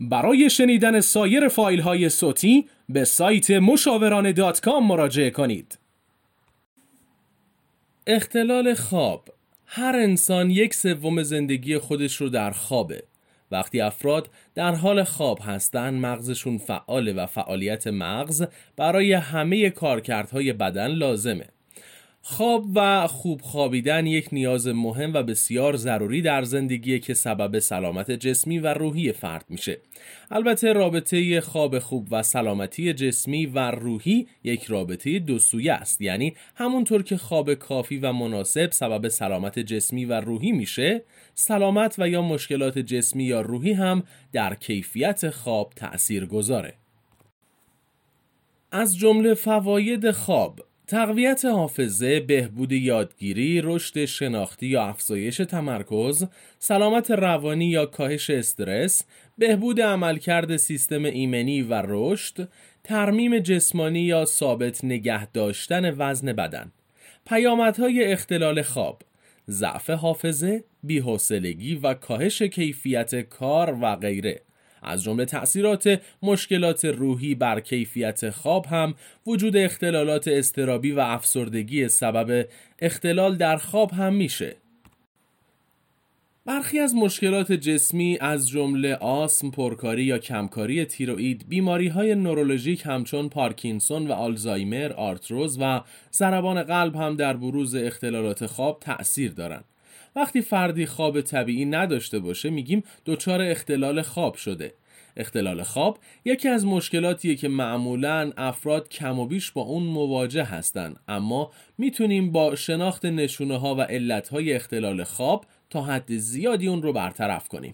برای شنیدن سایر فایل‌های صوتی به سایت mushavarane.com مراجعه کنید. اختلال خواب. هر انسان 1/3 زندگی خودش رو در خوابه. وقتی افراد در حال خواب هستن مغزشون فعاله و فعالیت مغز برای همه کارکردهای بدن لازمه. خواب و خوب خوابیدن یک نیاز مهم و بسیار ضروری در زندگیه که سبب سلامت جسمی و روحی فرد میشه. البته رابطه خواب خوب و سلامتی جسمی و روحی یک رابطه دو سویه است، یعنی همونطور که خواب کافی و مناسب سبب سلامت جسمی و روحی میشه، سلامت و یا مشکلات جسمی یا روحی هم در کیفیت خواب تأثیر گذاره. از جمله فواید خواب: تقویت حافظه، بهبود یادگیری، رشد شناختی یا افزایش تمرکز، سلامت روانی یا کاهش استرس، بهبود عملکرد سیستم ایمنی و رشد، ترمیم جسمانی یا ثابت نگه داشتن وزن بدن. پیامدهای اختلال خواب: ضعف حافظه، بی‌حوصلگی و کاهش کیفیت کار و غیره. از جمله تأثیرات مشکلات روحی بر کیفیت خواب هم وجود اختلالات اضطرابی و افسردگی سبب اختلال در خواب هم میشه. برخی از مشکلات جسمی از جمله آسم، پرکاری یا کمکاری تیروئید، بیماری‌های نورولوژیک همچون پارکینسون و آلزایمر، آرتروز و ضربان قلب هم در بروز اختلالات خواب تأثیر دارند. وقتی فردی خواب طبیعی نداشته باشه میگیم دچار اختلال خواب شده. اختلال خواب یکی از مشکلاتیه که معمولاً افراد کم و بیش با اون مواجه هستن، اما میتونیم با شناخت نشونه‌ها و علت‌های اختلال خواب تا حد زیادی اون رو برطرف کنیم.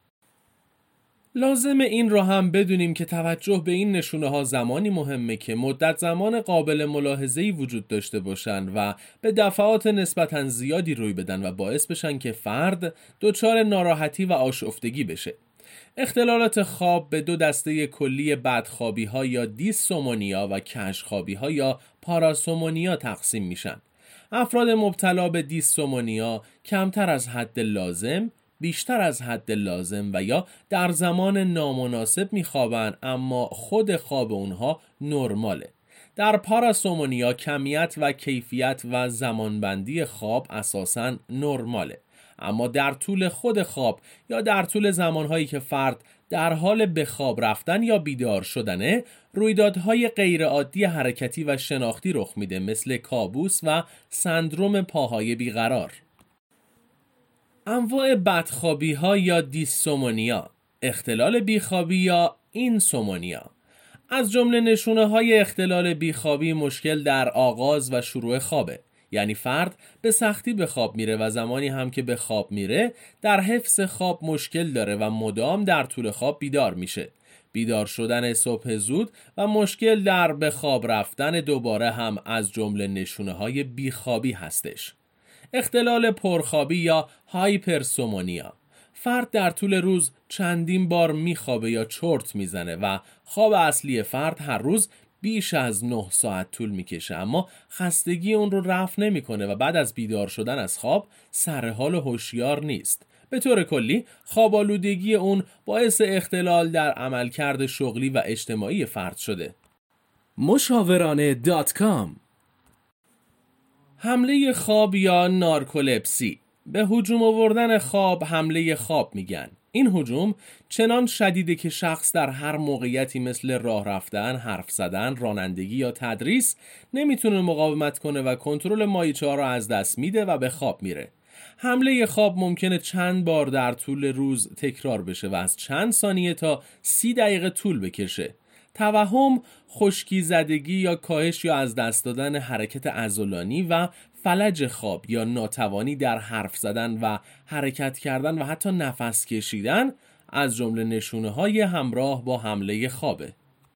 لازم این رو هم بدونیم که توجه به این نشونه‌ها زمانی مهمه که مدت زمان قابل ملاحظه‌ای وجود داشته باشن و به دفعات نسبتاً زیادی روی بدن و باعث بشن که فرد دچار ناراحتی و آشفتگی بشه. اختلالات خواب به دو دسته کلی بدخوابی‌ها یا دیسومونیا و کژخوابی‌ها یا پاراسومونیا تقسیم میشن. افراد مبتلا به دیسومونیا کمتر از حد لازم، بیشتر از حد لازم و یا در زمان نامناسب میخوابن، اما خود خواب اونها نرماله. در پاراسومونیا کمیت و کیفیت و زمانبندی خواب اساساً نرماله، اما در طول خود خواب یا در طول زمانهایی که فرد در حال به خواب رفتن یا بیدار شدنه، رویدادهای غیرعادی حرکتی و شناختی رخ میده، مثل کابوس و سندروم پاهای بیقرار. انواع بدخوابی ها یا دیسومونیا، اختلال بیخوابی یا اینسومونیا. از جمله نشونه های اختلال بیخوابی مشکل در آغاز و شروع خوابه، یعنی فرد به سختی به خواب میره و زمانی هم که به خواب میره در حفظ خواب مشکل داره و مدام در طول خواب بیدار میشه. بیدار شدن صبح زود و مشکل در به خواب رفتن دوباره هم از جمله نشونه های بیخوابی هستش. اختلال پرخوابی یا هایپرسومونیا، فرد در طول روز چندین بار میخوابه یا چرت میزنه و خواب اصلی فرد هر روز بیش از 9 ساعت طول میکشه، اما خستگی اون رو رفع نمیکنه و بعد از بیدار شدن از خواب سر حال و هوشیار نیست. به طور کلی خواب آلودگی اون باعث اختلال در عملکرد شغلی و اجتماعی فرد شده. mushavarane.com. حمله خواب یا نارکولپسی. به هجوم آوردن خواب حمله خواب میگن. این هجوم چنان شدیده که شخص در هر موقعیتی مثل راه رفتن، حرف زدن، رانندگی یا تدریس نمیتونه مقاومت کنه و کنترل مایه‌چه‌ها رو از دست میده و به خواب میره. حمله خواب ممکنه چند بار در طول روز تکرار بشه و از چند ثانیه تا 30 دقیقه طول بکشه. توهم، خشکی زدگی یا کاهش یا از دست دادن حرکت عضلانی و فلج خواب یا ناتوانی در حرف زدن و حرکت کردن و حتی نفس کشیدن از جمله نشونه‌های همراه با حمله خوابه.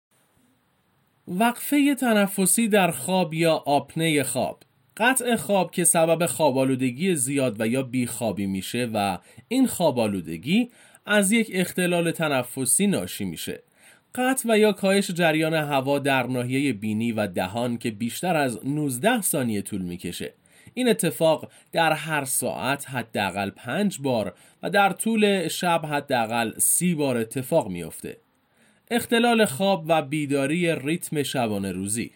وقفه تنفسی در خواب یا آپنه خواب. قطع خواب که سبب خواب‌آلودگی زیاد و یا بیخوابی میشه و این خواب‌آلودگی از یک اختلال تنفسی ناشی میشه. قطع و یا کاهش جریان هوا در ناحیه بینی و دهان که بیشتر از 19 ثانیه طول میکشه. این اتفاق در هر ساعت حداقل 5 بار و در طول شب حداقل 30 بار اتفاق میفته. اختلال خواب و بیداری ریتم شبانه روزی.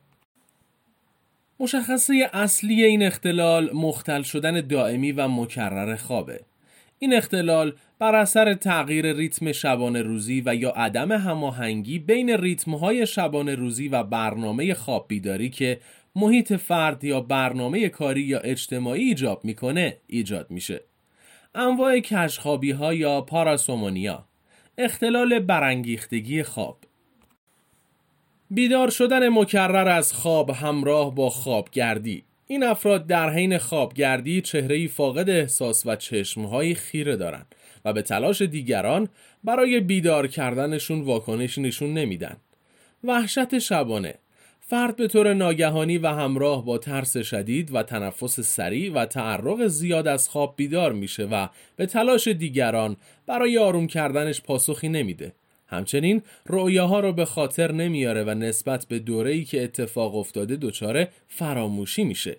مشخصه اصلی این اختلال مختل شدن دائمی و مکرر خوابه. این اختلال بر اثر تغییر ریتم شبانه روزی و یا عدم هماهنگی بین ریتم‌های شبانه روزی و برنامه خواب بیداری که محیط فرد یا برنامه کاری یا اجتماعی ایجاب میکنه ایجاد میشه. انواع کژخوابی‌ها یا پاراسومنیا، اختلال برانگیختگی خواب. بیدار شدن مکرر از خواب همراه با خوابگردی. این افراد در حین خوابگردی چهره‌ای فاقد احساس و چشم‌های خیره دارند و به تلاش دیگران برای بیدار کردنشون واکنشی نشون نمیدن. وحشت شبانه، فرد به طور ناگهانی و همراه با ترس شدید و تنفس سریع و تعرق زیاد از خواب بیدار میشه و به تلاش دیگران برای آروم کردنش پاسخی نمیده. همچنین رؤیاها رو به خاطر نمیاره و نسبت به دوره‌ای که اتفاق افتاده دچار فراموشی میشه.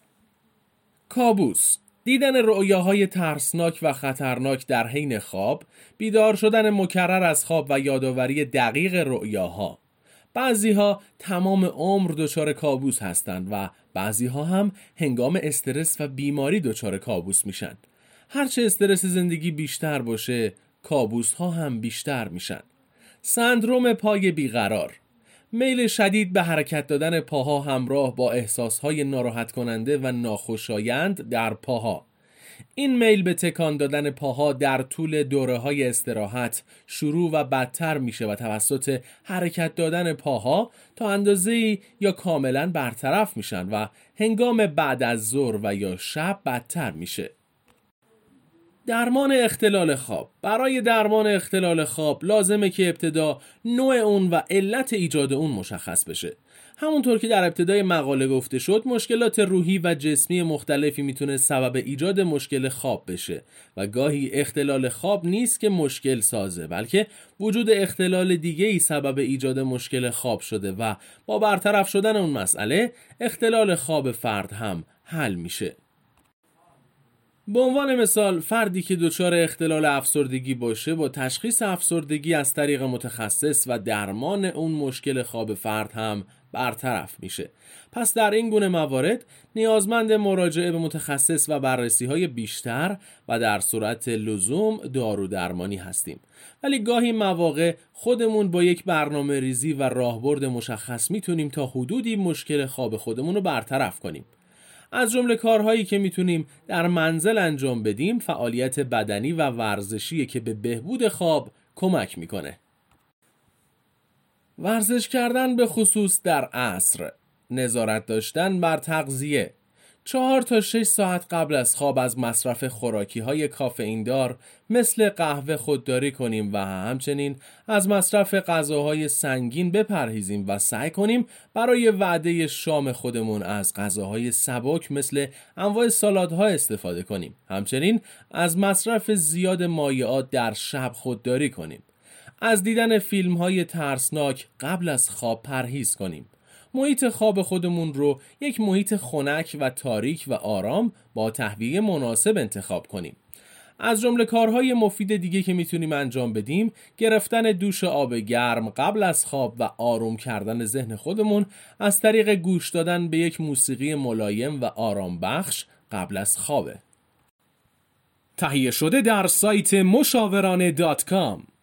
کابوس، دیدن رؤیاهای ترسناک و خطرناک در حین خواب، بیدار شدن مکرر از خواب و یادآوری دقیق رؤیاها. بعضی‌ها تمام عمر دچار کابوس هستند و بعضی‌ها هم هنگام استرس و بیماری دچار کابوس میشن. هرچه استرس زندگی بیشتر باشه، کابوس‌ها هم بیشتر میشن. سندروم پای بیقرار، میل شدید به حرکت دادن پاها همراه با احساسهای ناراحت کننده و ناخوشایند در پاها. این میل به تکان دادن پاها در طول دوره‌های استراحت شروع و بدتر میشه و توسط حرکت دادن پاها تا اندازه‌ای یا کاملاً برطرف میشن و هنگام بعد از ظهر و یا شب بدتر میشه. درمان اختلال خواب. برای درمان اختلال خواب لازمه که ابتدا نوع اون و علت ایجاد اون مشخص بشه. همونطور که در ابتدای مقاله گفته شد، مشکلات روحی و جسمی مختلفی میتونه سبب ایجاد مشکل خواب بشه و گاهی اختلال خواب نیست که مشکل سازه، بلکه وجود اختلال دیگه‌ای سبب ایجاد مشکل خواب شده و با برطرف شدن اون مسئله اختلال خواب فرد هم حل میشه. به عنوان مثال، فردی که دچار اختلال افسردگی باشه با تشخیص افسردگی از طریق متخصص و درمان اون مشکل خواب فرد هم برطرف میشه. پس در این گونه موارد نیازمند مراجعه به متخصص و بررسی‌های بیشتر و در صورت لزوم دارو درمانی هستیم. ولی گاهی مواقع خودمون با یک برنامه ریزی و راهبرد مشخص میتونیم تا حدودی مشکل خواب خودمون رو برطرف کنیم. از جمله کارهایی که میتونیم در منزل انجام بدیم فعالیت بدنی و ورزشی که به بهبود خواب کمک میکنه. ورزش کردن به خصوص در عصر، نظارت داشتن بر تغذیه، 4 تا 6 ساعت قبل از خواب از مصرف خوراکی‌های کافئیندار مثل قهوه خودداری کنیم و همچنین از مصرف غذاهای سنگین بپرهیزیم و سعی کنیم برای وعده شام خودمون از غذاهای سبک مثل انواع سالادها استفاده کنیم. همچنین از مصرف زیاد مایعات در شب خودداری کنیم. از دیدن فیلم‌های ترسناک قبل از خواب پرهیز کنیم. محیط خواب خودمون رو یک محیط خنک و تاریک و آرام با تهویه مناسب انتخاب کنیم. از جمله کارهای مفید دیگه که میتونیم انجام بدیم، گرفتن دوش آب گرم قبل از خواب و آروم کردن ذهن خودمون از طریق گوش دادن به یک موسیقی ملایم و آرام بخش قبل از خوابه. تهیه شده در سایت مشاورانه.com